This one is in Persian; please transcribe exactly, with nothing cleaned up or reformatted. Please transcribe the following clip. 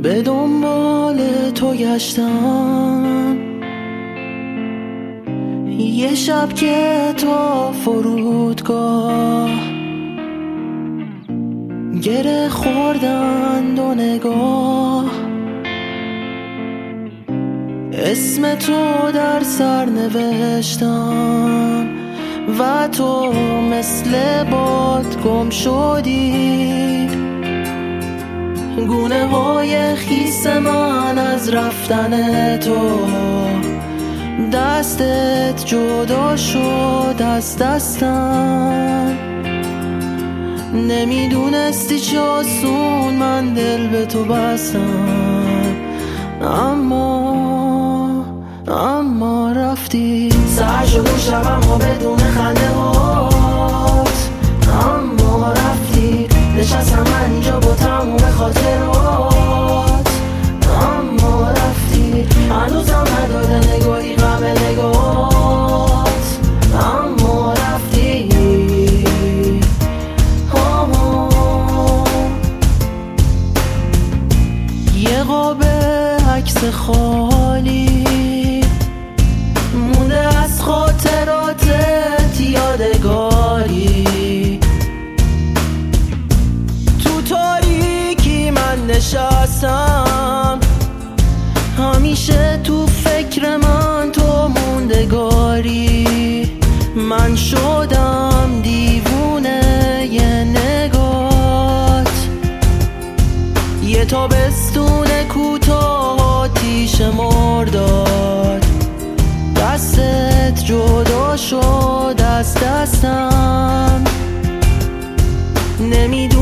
به دنبال تو گشتم، یه شب که تا فرودگاه گره خوردن دو نگاه، اسم تو در سر نوشتم و تو مثل باد گم شدی. گونه های خیس من از رفتن تو، دستت جدا شد از دستم. نمیدونستی چه آسون من دل به تو بستم، اما اما رفتی. سر شد و شبم ها بدون خنده هات، اما رفتی. نشستم من اینجا با تموم خاطرات، اما رفتی. هنوزم نداده نگاهی غم نگاهات، اما رفتی. یه قاب عکس خالی مونده از خاطراتت یادگاری. تو تاریکی من نشستم، همیشه تو فکر من تو موندگاری. من شدم دیوونه یه نگات، یه تابستون کوتاه آتیش مرداد. دستت جدا شد از دستم، نمیدونم